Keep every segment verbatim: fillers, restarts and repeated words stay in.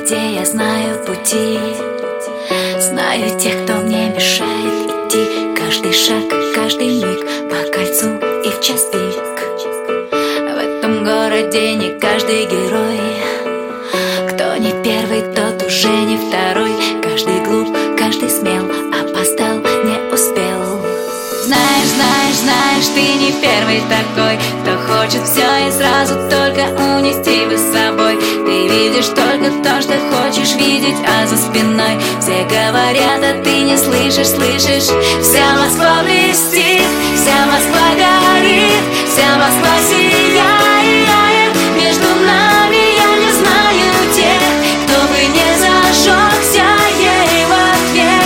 городе я знаю пути, знаю тех, кто мне мешает идти. Каждый шаг, каждый миг по кольцу и в час пик. В этом городе не каждый герой, кто не первый, тот уже не второй. Каждый глуп, каждый смел, опоздал, не успел. Знаешь, знаешь, знаешь, ты не первый такой, кто хочет все и сразу только унести бы с собой. Ты видишь только то, что хочешь видеть, а за спиной все говорят, а ты не слышишь, слышишь. Вся Москва блестит, вся Москва горит, вся Москва сияет. Между нами я не знаю тех, кто бы не зажегся ей в ответ.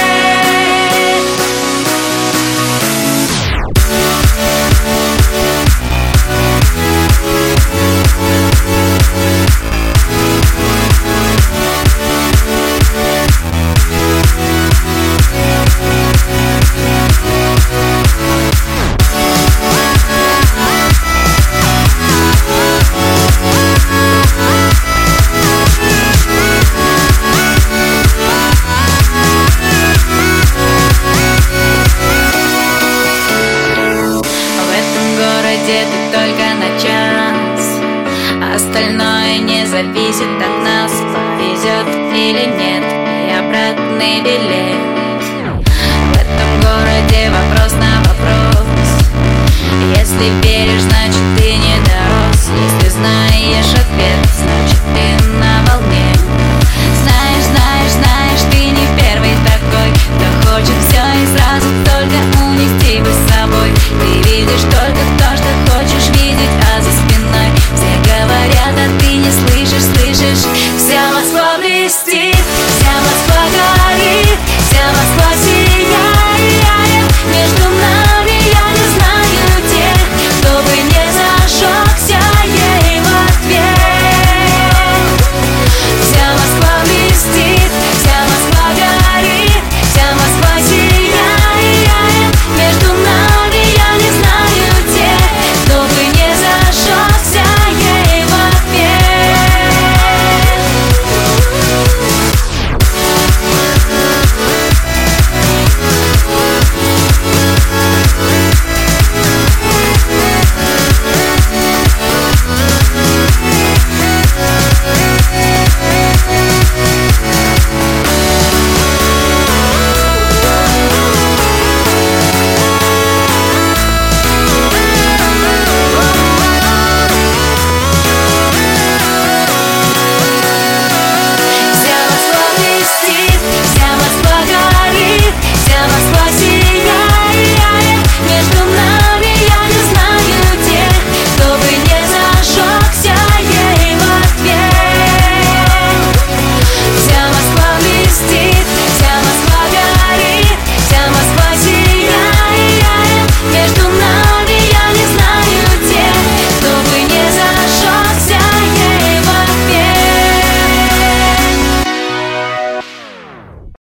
Ты только на час, остальное не зависит от нас, повезет или нет.